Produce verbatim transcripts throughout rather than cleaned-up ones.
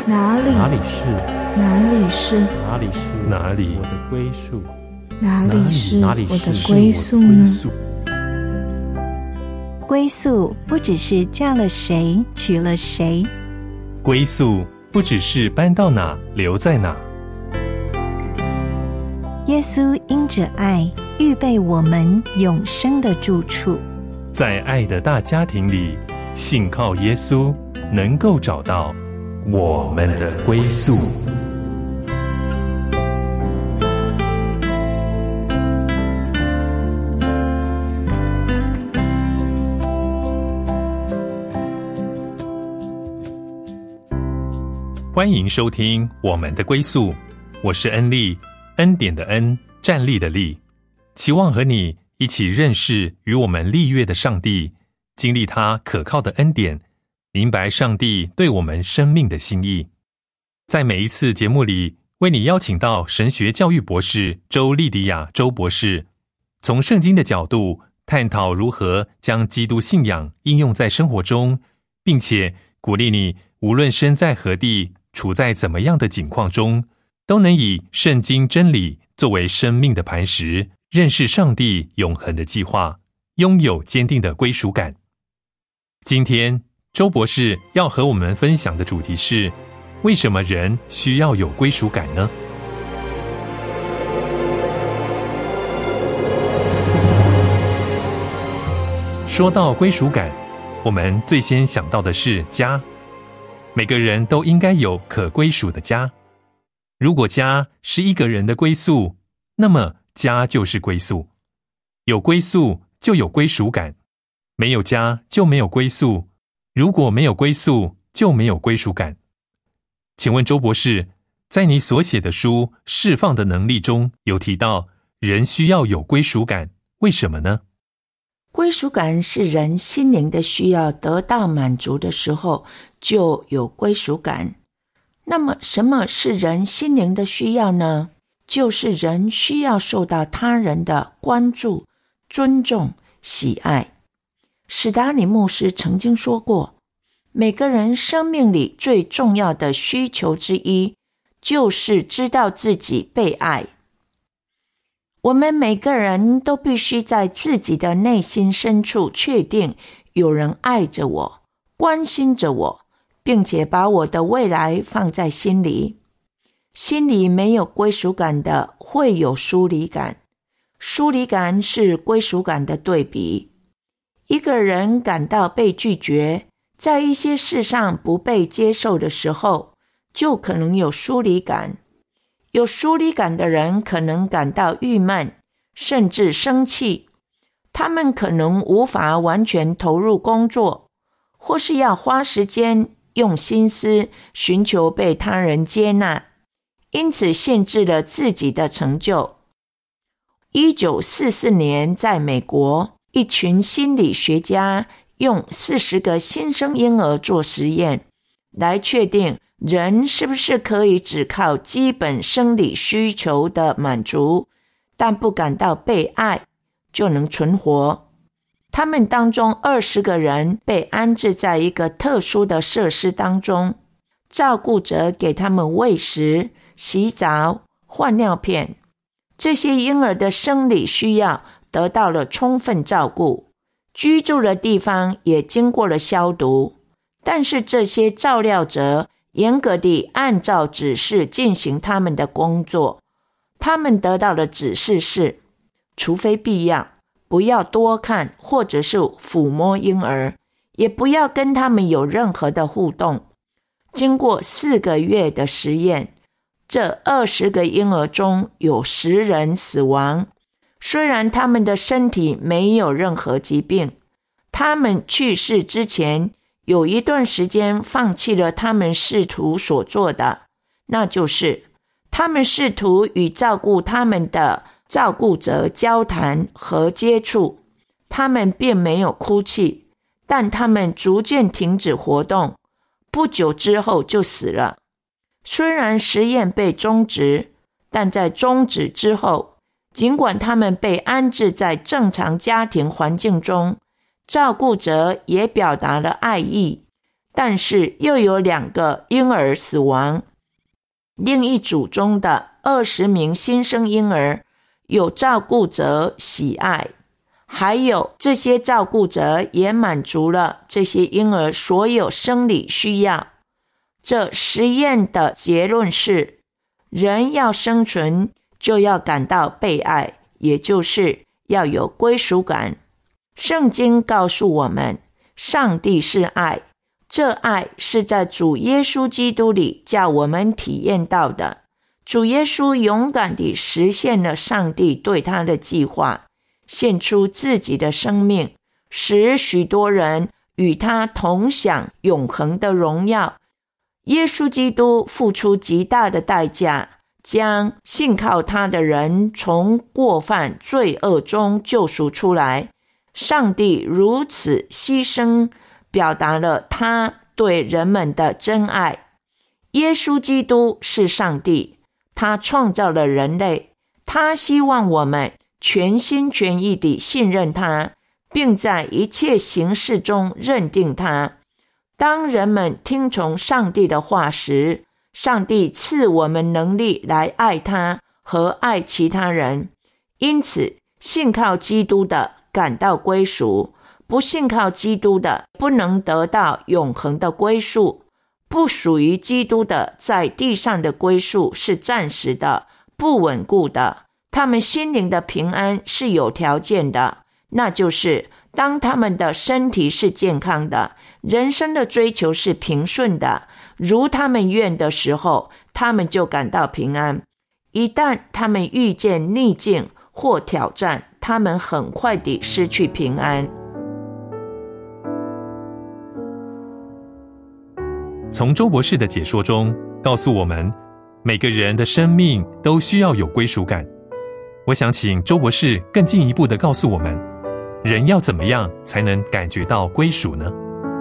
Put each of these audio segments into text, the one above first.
哪里？ 哪里是？ 哪里是？ 哪里是？哪里我的归宿？ 哪里是哪里我的是归宿呢？ 归宿不只是嫁了谁娶了谁， 归宿不只是搬到哪留在哪。 耶稣因着爱预备我们永生的住处， 在爱的大家庭里，信靠耶稣，能够找到我们的归宿。欢迎收听我们的归宿，我是恩利，恩典的恩，站立的立，期望和你一起认识与我们立约的上帝，经历他可靠的恩典，明白上帝对我们生命的心意。在每一次节目里，为你邀请到神学教育博士周莉迪亚周博士，从圣经的角度探讨如何将基督信仰应用在生活中，并且鼓励你无论身在何地，处在怎么样的境况中，都能以圣经真理作为生命的磐石，认识上帝永恒的计划，拥有坚定的归属感。今天周博士要和我们分享的主题是：为什么人需要有归属感呢？说到归属感，我们最先想到的是家。每个人都应该有可归属的家。如果家是一个人的归宿，那么家就是归宿。有归宿就有归属感，没有家就没有归宿。如果没有归宿，就没有归属感。请问周博士，在你所写的书《释放的能力》中有提到人需要有归属感，为什么呢？ 归属感是人心灵的需要得到满足的时候就有归属感。那么什么是人心灵的需要呢？就是人需要受到他人的关注、尊重、喜爱。史达里牧师曾经说过，每个人生命里最重要的需求之一，就是知道自己被爱。我们每个人都必须在自己的内心深处确定有人爱着我，关心着我，并且把我的未来放在心里。心里没有归属感的，会有疏离感。疏离感是归属感的对比。一个人感到被拒绝，在一些事上不被接受的时候，就可能有疏离感。有疏离感的人可能感到郁闷，甚至生气。他们可能无法完全投入工作，或是要花时间用心思寻求被他人接纳，因此限制了自己的成就。一九四四年，在美国，一群心理学家用四十个新生婴儿做实验，来确定人是不是可以只靠基本生理需求的满足，但不感到被爱，就能存活。他们当中二十个人被安置在一个特殊的设施当中，照顾者给他们喂食、洗澡、换尿片。这些婴儿的生理需要得到了充分照顾，居住的地方也经过了消毒，但是这些照料者严格地按照指示进行他们的工作。他们得到的指示是，除非必要，不要多看或者是抚摸婴儿，也不要跟他们有任何的互动。经过四个月的实验，这二十个婴儿中有十人死亡。虽然他们的身体没有任何疾病，他们去世之前有一段时间放弃了他们试图所做的，那就是他们试图与照顾他们的照顾者交谈和接触。他们并没有哭泣，但他们逐渐停止活动，不久之后就死了。虽然实验被终止，但在终止之后，尽管他们被安置在正常家庭环境中，照顾者也表达了爱意， 但是又有两个婴儿死亡。另一组中的二十名新生婴儿有照顾者喜爱，还有这些照顾者也满足了这些婴儿所有生理需要。这实验的结论是，人要生存就要感到被爱，也就是要有归属感。圣经告诉我们，上帝是爱，这爱是在主耶稣基督里叫我们体验到的。主耶稣勇敢地实现了上帝对他的计划，献出自己的生命，使许多人与他同享永恒的荣耀。耶稣基督付出极大的代价，将信靠他的人从过犯罪恶中救赎出来。上帝如此牺牲，表达了他对人们的真爱。耶稣基督是上帝，他创造了人类，他希望我们全心全意地信任他，并在一切形式中认定他。当人们听从上帝的话时，上帝赐我们能力来爱他和爱其他人。因此，信靠基督的感到归属，不信靠基督的不能得到永恒的归属。不属于基督的在地上的归属是暂时的，不稳固的。他们心灵的平安是有条件的，那就是当他们的身体是健康的，人生的追求是平顺的，如他们愿的时候，他们就感到平安。一旦他们遇见逆境或挑战，他们很快地失去平安。 从周博士的解说中告诉我们，每个人的生命都需要有归属感。我想请周博士更进一步地告诉我们，人要怎么样才能感觉到归属呢？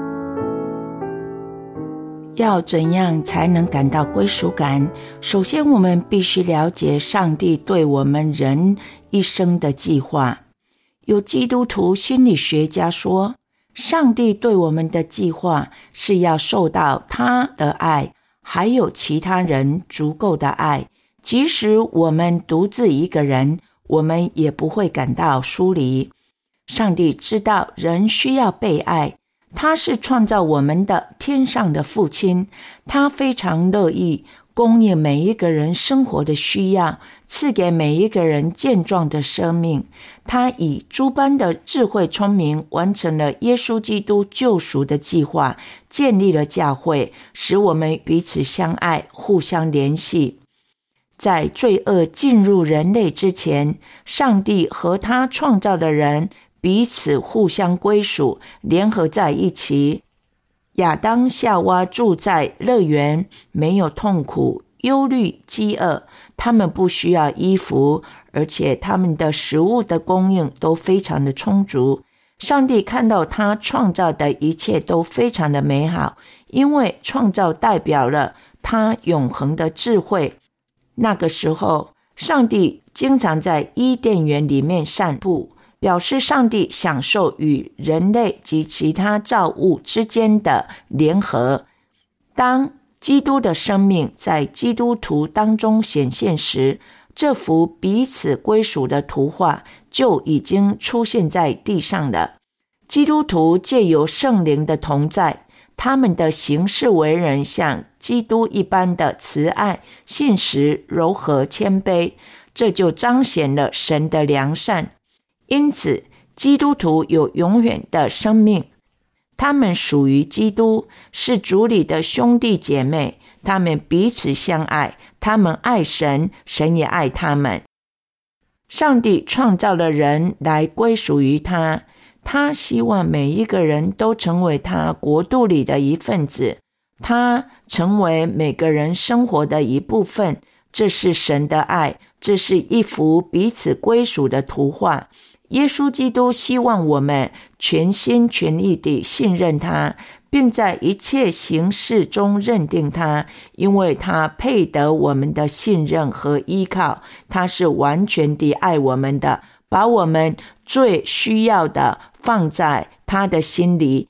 要怎样才能感到归属感？首先，我们必须了解上帝对我们人一生的计划。有基督徒心理学家说，上帝对我们的计划是要受到他的爱，还有其他人足够的爱。即使我们独自一个人，我们也不会感到疏离。上帝知道人需要被爱，他是创造我们的天上的父亲，他非常乐意供应每一个人生活的需要，赐给每一个人健壮的生命。他以诸般的智慧聪明完成了耶稣基督救赎的计划，建立了教会，使我们彼此相爱，互相联系。在罪恶进入人类之前，上帝和他创造的人彼此互相归属，联合在一起。亚当夏娃住在乐园，没有痛苦、忧虑、饥饿，他们不需要衣服，而且他们的食物的供应都非常的充足。上帝看到他创造的一切都非常的美好，因为创造代表了他永恒的智慧。那个时候，上帝经常在伊甸园里面散步，表示上帝享受与人类及其他造物之间的联合。当基督的生命在基督徒当中显现时，这幅彼此归属的图画就已经出现在地上了。基督徒借由圣灵的同在，他们的行事为人像基督一般的慈爱、信实、柔和、谦卑，这就彰显了神的良善。因此，基督徒有永远的生命，他们属于基督，是主里的兄弟姐妹，他们彼此相爱，他们爱神，神也爱他们。上帝创造了人来归属于他，他希望每一个人都成为他国度里的一份子，他成为每个人生活的一部分。这是神的爱，这是一幅彼此归属的图画。耶稣基督希望我们全心全意地信任他，并在一切形式中认定他，因为他配得我们的信任和依靠。他是完全地爱我们的，把我们最需要的放在他的心里。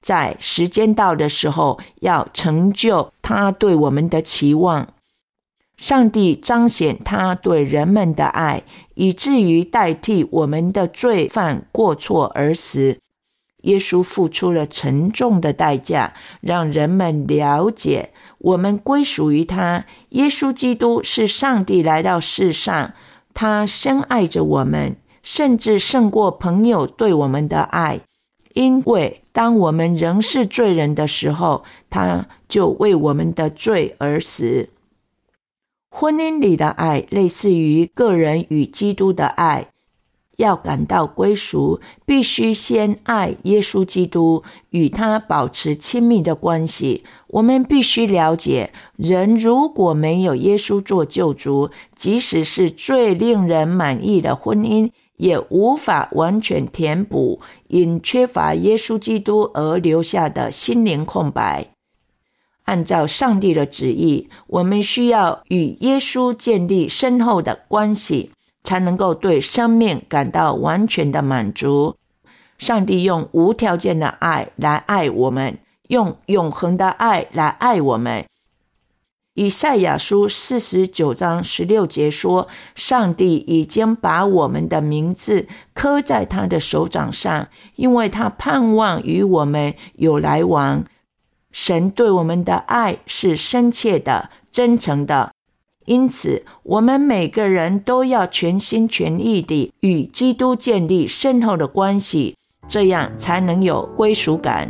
在时间到的时候要成就他对我们的期望。上帝彰显他对人们的爱，以至于代替我们的罪犯过错而死。耶稣付出了沉重的代价，让人们了解我们归属于他。耶稣基督是上帝来到世上，他深爱着我们，甚至胜过朋友对我们的爱。因为当我们仍是罪人的时候，他就为我们的罪而死。婚姻里的爱类似于个人与基督的爱，要感到归属，必须先爱耶稣基督，与他保持亲密的关系。我们必须了解，人如果没有耶稣做救主，即使是最令人满意的婚姻，也无法完全填补因缺乏耶稣基督而留下的心灵空白。按照上帝的旨意，我们需要与耶稣建立深厚的关系，才能够对生命感到完全的满足。上帝用无条件的爱来爱我们，用永恒的爱来爱我们。以赛亚书四十九章十六节说，上帝已经把我们的名字刻在他的手掌上，因为他盼望与我们有来往。神对我们的爱是深切的、真诚的，因此我们每个人都要全心全意地与基督建立深厚的关系，这样才能有归属感。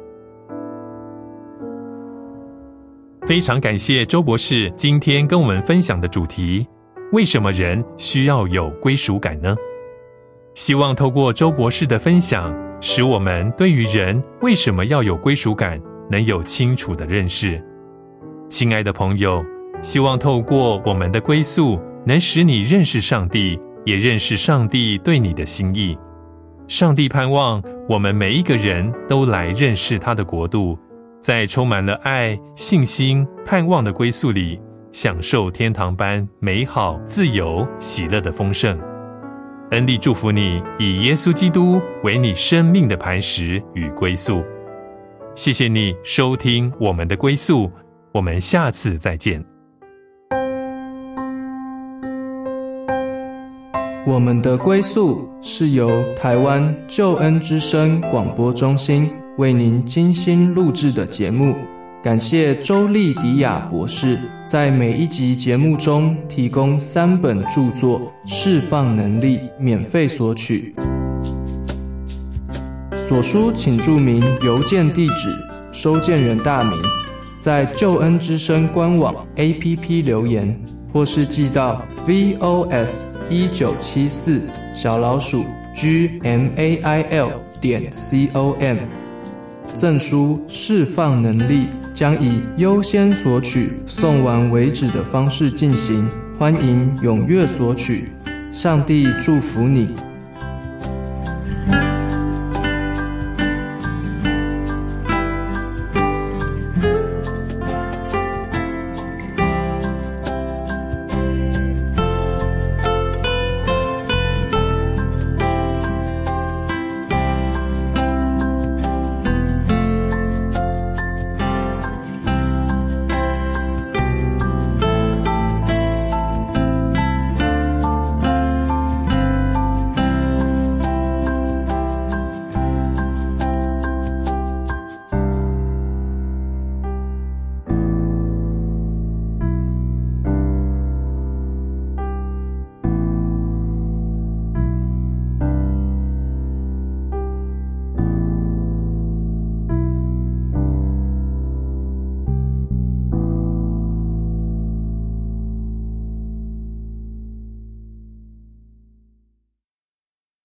非常感谢周博士今天跟我们分享的主题，为什么人需要有归属感呢？希望透过周博士的分享，使我们对于人为什么要有归属感能有清楚的认识。亲爱的朋友，希望透过我们的归宿，能使你认识上帝，也认识上帝对你的心意。上帝盼望我们每一个人都来认识他的国度，在充满了爱、信心、盼望的归宿里，享受天堂般美好、自由、喜乐的丰盛。恩利祝福你，以耶稣基督为你生命的磐石与归宿。谢谢你收听我们的归宿，我们下次再见。 我们的归宿是由台湾救恩之声广播中心为您精心录制的节目，感谢周利迪亚博士在每一集节目中提供三本著作，释放能力免费索取。所书请注明邮件地址、收件人大名，在救恩之声官网 A P P 留言，或是寄到 V O S 一九七四 小老鼠 G M A I L 点 C O M。赠书释放能力将以优先索取、送完为止的方式进行，欢迎踊跃索取。上帝祝福你。